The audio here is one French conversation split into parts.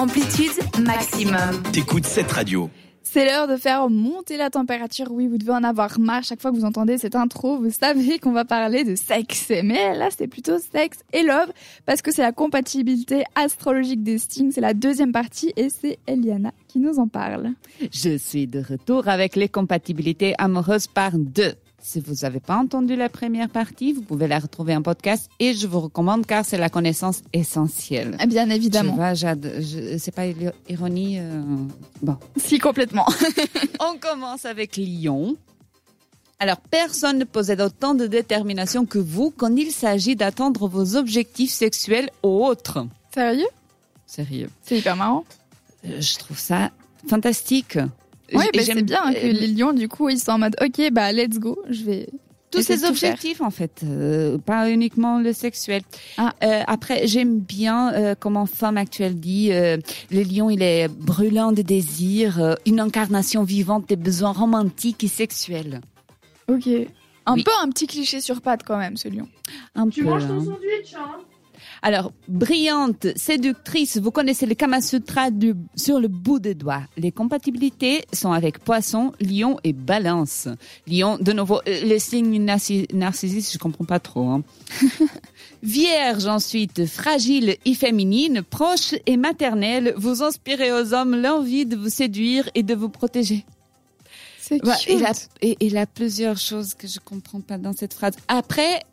Amplitude maximum. T'écoutes cette radio. C'est l'heure de faire monter la température. Oui, vous devez en avoir marre. Chaque fois que vous entendez cette intro, vous savez qu'on va parler de sexe. Mais là, c'est plutôt sexe et love, parce que c'est la compatibilité astrologique des signes. C'est la deuxième partie et c'est Eliana qui nous en parle. Je suis de retour avec les compatibilités amoureuses par 2. Si vous n'avez pas entendu la première partie, vous pouvez la retrouver en podcast et je vous recommande car c'est la connaissance essentielle. Bien évidemment. Tu vois, Jade, c'est pas ironie. Bon. Si, complètement. On commence avec Lion. Alors, personne ne possède autant de détermination que vous quand il s'agit d'atteindre vos objectifs sexuels ou autres. Sérieux ? Sérieux. C'est hyper marrant. Je trouve ça fantastique. Oui, c'est bien que les lions, du coup, ils sont en mode, ok, bah, let's go, je vais... Tous ces objectifs, en fait, pas uniquement le sexuel. Après, j'aime bien comment Femme Actuelle dit, le lion, il est brûlant de désir, une incarnation vivante des besoins romantiques et sexuels. Ok. Un peu un petit cliché sur pattes quand même, ce lion. Tu manges ton sandwich, hein? Alors, brillante, séductrice, vous connaissez le Kama Sutra sur le bout des doigts. Les compatibilités sont avec Poisson, Lion et Balance. Lion, de nouveau, les signes narcissistes, je comprends pas trop. Hein. Vierge, ensuite, fragile et féminine, proche et maternelle, vous inspirez aux hommes l'envie de vous séduire et de vous protéger. C'est cute. Il y a plusieurs choses que je comprends pas dans cette phrase. Après,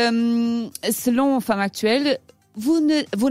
selon Femme Actuelle, vous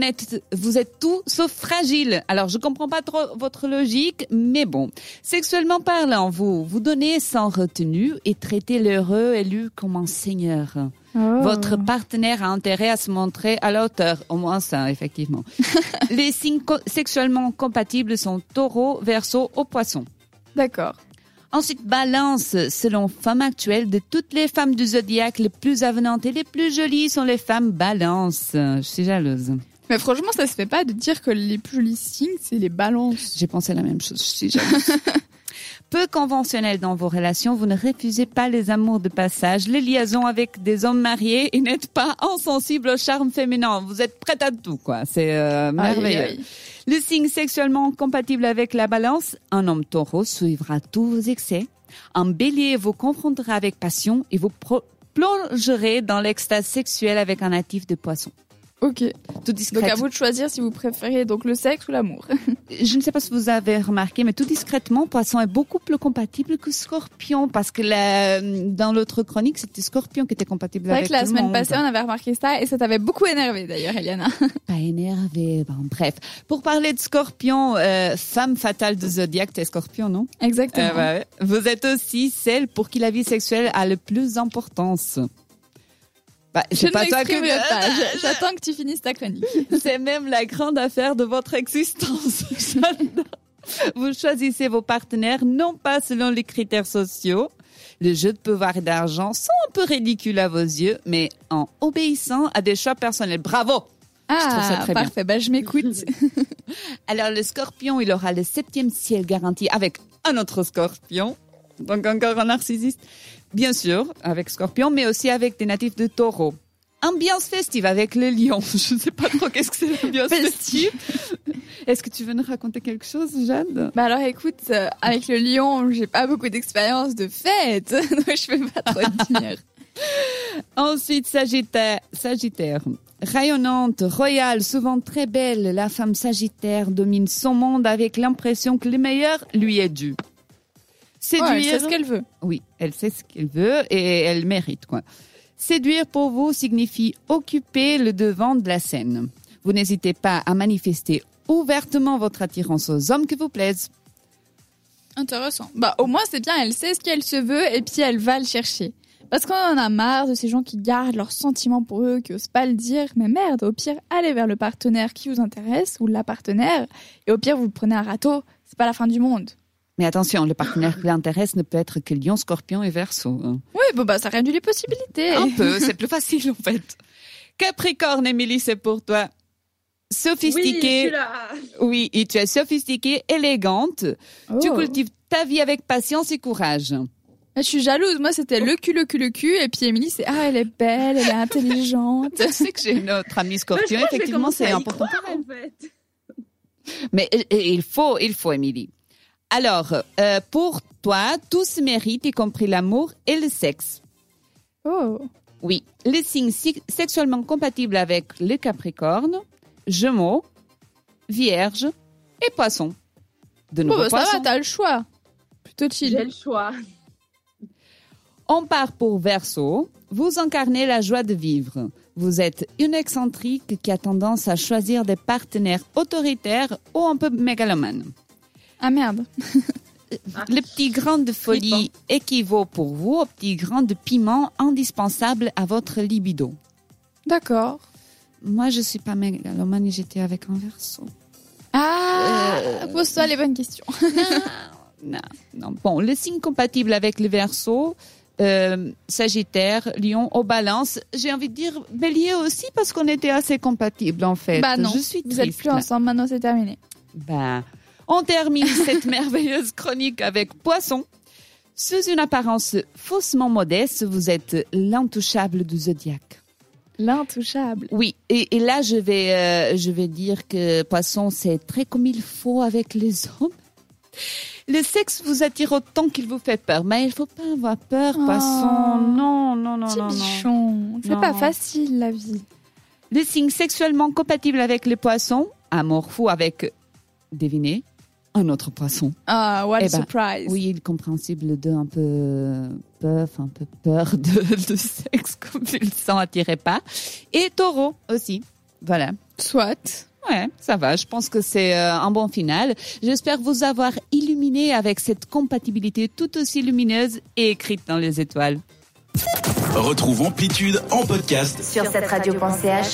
êtes tout sauf fragile. Alors, je comprends pas trop votre logique, mais bon. Sexuellement parlant, vous donnez sans retenue et traitez l'heureux élu comme un seigneur. Oh. Votre partenaire a intérêt à se montrer à la hauteur. Au moins ça, effectivement. Les signes sexuellement compatibles sont Taureau, Verseau ou Poisson. D'accord. Ensuite, Balance, selon Femme Actuelle, de toutes les femmes du zodiaque, les plus avenantes et les plus jolies sont les femmes Balance. Je suis jalouse. Mais franchement, ça se fait pas de dire que les plus jolis signes, c'est les balances. J'ai pensé la même chose, je suis jalouse. Peu conventionnel dans vos relations, vous ne refusez pas les amours de passage, les liaisons avec des hommes mariés et n'êtes pas insensible au charme féminin. Vous êtes prête à tout, quoi. C'est merveilleux. Aïe. Le signe sexuellement compatible avec la Balance, un homme Taureau suivra tous vos excès. Un Bélier vous confrontera avec passion et vous plongerez dans l'extase sexuelle avec un natif de Poisson. Ok. Tout discret. Donc à vous de choisir si vous préférez donc le sexe ou l'amour. Je ne sais pas si vous avez remarqué, mais tout discrètement, Poisson est beaucoup plus compatible que Scorpion, parce que dans l'autre chronique, c'était Scorpion qui était compatible avec tout le monde. C'est vrai que la semaine passée, on avait remarqué ça et ça t'avait beaucoup énervé d'ailleurs, Eliana. Pas énervé, bon, bref. Pour parler de Scorpion, femme fatale de Zodiac, t'es Scorpion, non? Exactement. Ouais. Vous êtes aussi celle pour qui la vie sexuelle a le plus d'importance. Je ne m'exprimerai pas. J'attends que tu finisses ta chronique. C'est même la grande affaire de votre existence. Vous choisissez vos partenaires non pas selon les critères sociaux. Le jeu de pouvoir et d'argent sont un peu ridicules à vos yeux, mais en obéissant à des choix personnels. Bravo! Je trouve ça très parfait. bien. Je m'écoute. Alors, le Scorpion, il aura le 7e ciel garanti avec un autre Scorpion. Donc, encore un narcissiste. Bien sûr, avec Scorpion, mais aussi avec des natifs de Taureau. Ambiance festive avec le Lion. Je ne sais pas trop qu'est-ce que c'est l'ambiance festive. Est-ce que tu veux nous raconter quelque chose, Jade? Alors écoute, avec le Lion, j'ai pas beaucoup d'expérience de fête, donc je peux pas trop te dire. Ensuite, Sagittaire. Rayonnante, royale, souvent très belle, la femme Sagittaire domine son monde avec l'impression que le meilleur lui est dû. Séduire. Ouais, elle sait ce qu'elle veut. Oui, elle sait ce qu'elle veut et elle mérite, quoi. Séduire pour vous signifie occuper le devant de la scène. Vous n'hésitez pas à manifester ouvertement votre attirance aux hommes qui vous plaisent. Intéressant. Au moins c'est bien, elle sait ce qu'elle se veut et puis elle va le chercher. Parce qu'on en a marre de ces gens qui gardent leurs sentiments pour eux, qui osent pas le dire. Mais merde, au pire, allez vers le partenaire qui vous intéresse ou la partenaire. Et au pire, vous le prenez à râteau. C'est pas la fin du monde. Mais attention, le partenaire qui l'intéresse ne peut être que Lion, Scorpion et Verseau. Oui, ça réduit les possibilités. Un peu, c'est plus facile en fait. Capricorne, Émilie, c'est pour toi. Sophistiquée. Oui, et tu es sophistiquée, élégante. Oh. Tu cultives ta vie avec patience et courage. Je suis jalouse. Moi, c'était le cul. Et puis Émilie, c'est elle est belle, elle est intelligente. Tu sais que j'ai une autre amie Scorpion. Effectivement, c'est important pour elle. En fait. Mais il faut, Émilie. Alors, pour toi, tout se mérite, y compris l'amour et le sexe. Oh. Oui, les signes sexuellement compatibles avec le Capricorne, Gémeaux, Vierge et Poisson. De nouveau Ça Poisson. va, t'as le choix. Plutôt chill. J'ai le choix. On part pour Verseau. Vous incarnez la joie de vivre. Vous êtes une excentrique qui a tendance à choisir des partenaires autoritaires ou un peu mégalomanes. Ah merde. Le petit grain de folie équivaut pour vous au petit grain de piment indispensable à votre libido. D'accord. Moi, je suis pas mégalomane et j'étais avec un Verseau. Pose-toi les bonnes questions. Non. Bon, le signe compatible avec le Verseau, Sagittaire, Lion, au Balance. J'ai envie de dire Bélier aussi parce qu'on était assez compatibles en fait. Bah non, je suis vous triste. êtes plus ensemble, maintenant c'est terminé. On termine cette merveilleuse chronique avec Poisson. Sous une apparence faussement modeste, vous êtes l'intouchable du zodiaque. L'intouchable. Oui, et là je vais dire que Poisson c'est très comme il faut avec les hommes. Le sexe vous attire autant qu'il vous fait peur, mais il faut pas avoir peur, Poisson. Non. Petit bichon. C'est pas facile la vie. Le signe sexuellement compatible avec les Poissons, amour fou avec, devinez, un autre Poisson. Ah, what a surprise. Oui, il est compréhensible de un peu peur de sexe, comme il s'en attirait pas. Et Taureau aussi. Voilà. Soit. Ouais, ça va. Je pense que c'est un bon final. J'espère vous avoir illuminé avec cette compatibilité tout aussi lumineuse et écrite dans les étoiles. Retrouve Amplitude en podcast Sur cette radio.ch.